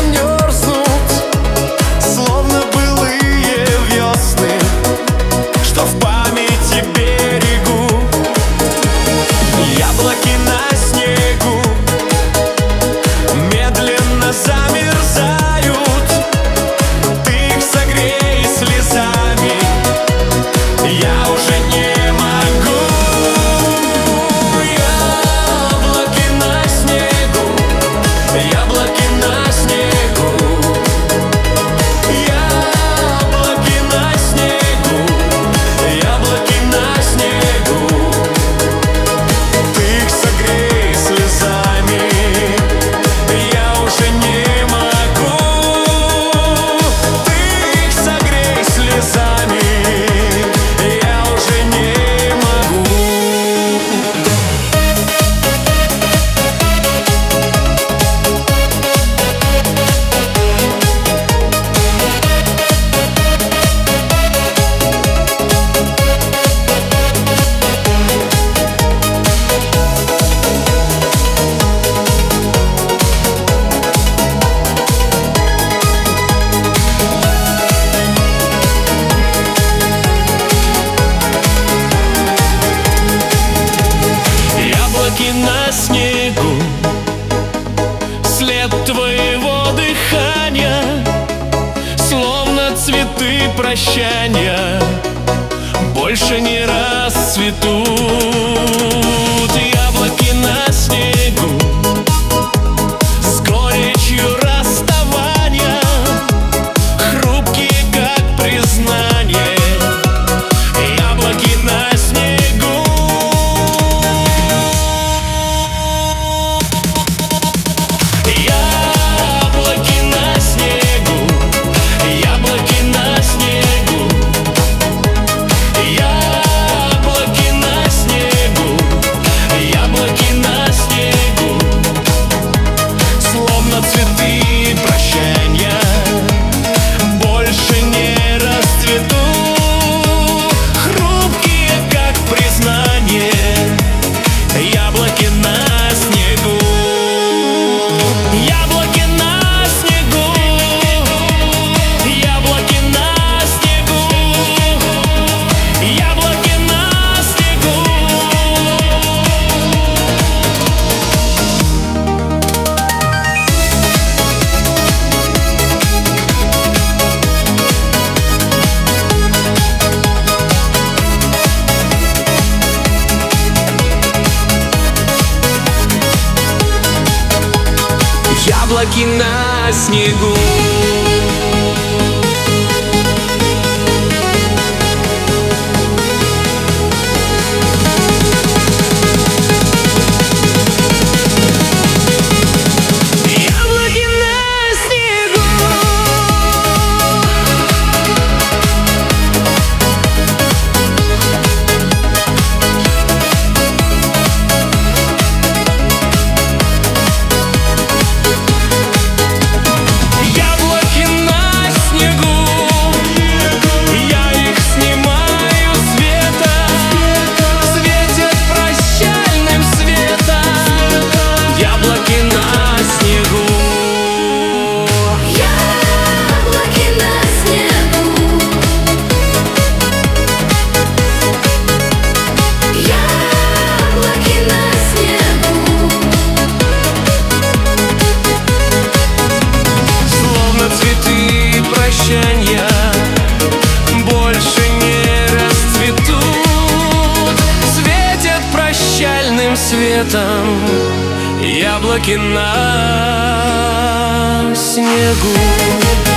мерзнут, словно былые весны, что в памяти берегу. Яблоки на снегу медленно замерзают. Ты их согрей слезами, я уже не могу. Яблоки на снегу, яблоки на снегу, яблоки на снегу, яблоки на снегу. Ты их согрей слезами, я уже не могу. Ты их согрей слезами, я уже не могу. Яблоки на снегу, след твоего дыхания, словно цветы прощания, больше не расцветут. Яблоки на снегу с горечью расставания, хрупкие, как признание. Яблоки на снегу. Яблоки на снегу, яблоки на снегу, яблоки на снегу, яблоки на снегу, словно цветы прощания, больше не расцветут, хрупкие, как признание. Яблоки на снегу, яблоки на снегу, яблоки на снегу, яблоки на снегу. Яблоки на снегу. Яблоки на снегу. Яблоки на снегу, я их снимаю с веток, светят прощальным светом. Яблоки на снегу. Яблоки на снегу, яблоки на снегу, Словно цветы прощания, больше не расцветут, светят прощальным светом. Яблоки на снегу.